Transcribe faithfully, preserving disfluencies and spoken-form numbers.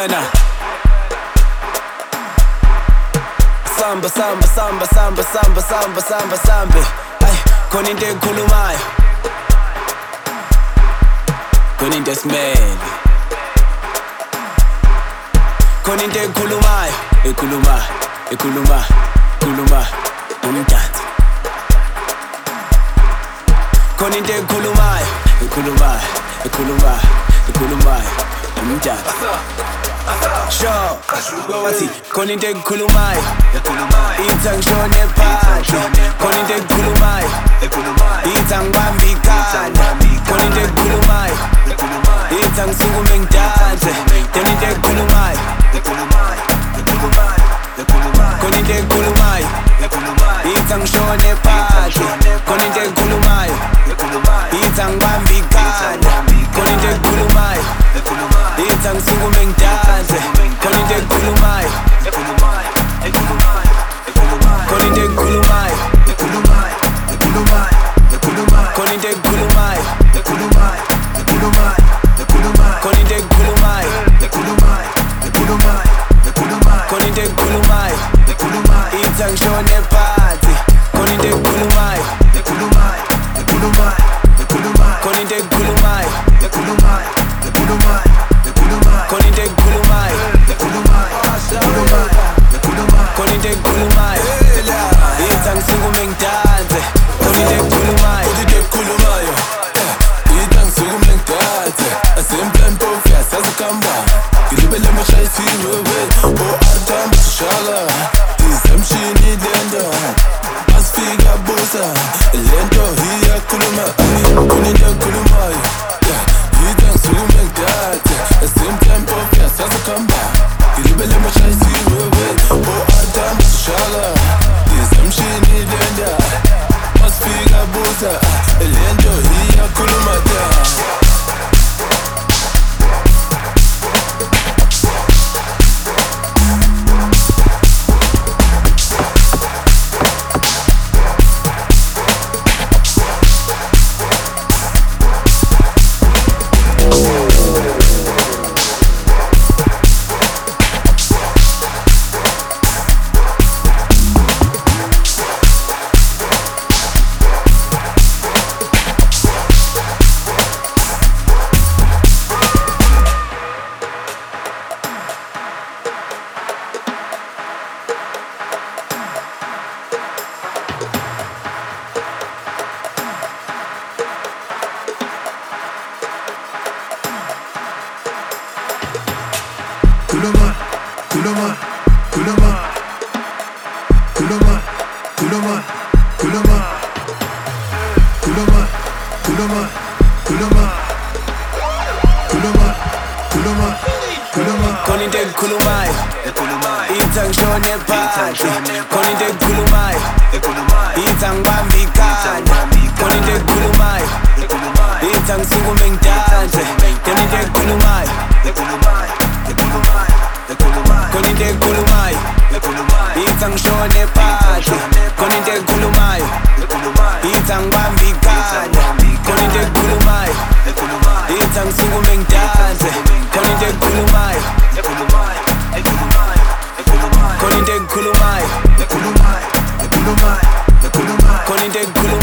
khona. Samba samba samba samba samba samba samba samba. Ay, khona into ekhulumayo. Khona into esimele. Khona into ekhulumayo, ekhulumayo, ekhulumayo, ekhulumayo umdansi. Khona into ekhulumayo, ekhulumayo, ekhulumayo, ekhulumayo umdansi. Sure, bathi khona into ekhulumayo, ithi angishone phansi. Khona into ekhulumayo, ithi angibambe ikhanda. Khona into ekhulumayo, ithi angisukume ngidanse. Khona into ekhulumayo, khona into ekhulumayo, ithi angishone phansi. Khona into ekhulumayo, ithi angibambe ikhanda. Khona into ekhulumayo, ithi angisukume ngidanse. Khona into ekhulumayo, khona into ekhulumayo, khona into ekhulumayo, khona into ekhulumayo, khona into ekhulumayo, ithi angishone phansi. Khona into ekhulumayo, khona into ekhulumayo, khona into ekhulumayo, khona into ekhulumayo, ithi angisukume ngidanse. Khona into ekhulumayo, khona into ekhulumayo, ithi angisukume ngidanse. Asemplani mpofu yasazikhamba, ngilibele mashayisiwe we. O-Artam sishala, izemshini lento, masifika busa, lento iyakhuluma. Khona into ekhulumayo, ithi angisukume ngidanse. Asemplani mpofu yasazikhamba, ngilibele mashayisiwe we. O-Artam sishala, izemshini lento, masifika busa, lento iyakhuluma. Kuluma, kuluma, kuluma, kuluma, kuluma, kuluma, kuluma, kuluma, kuluma, kuluma, kuluma, kuluma. khona into ekhulumayo, ithi angishone phansi. Khona into ekhulumayo, ithi angibambe ikhanda. Khona into ekhulumayo, ithi angisukume ngidanse. Khona into ekhulumayo, khona into ekhulumayo, ithi angishone phansi. Khona into ekhulumayo, ithi angibambe ikhanda. Khona into ekhulumayo, ithi angisukume ngidanse. Khona into ekhulumayo, khona into ekhulumayo, khona into ekhulumayo.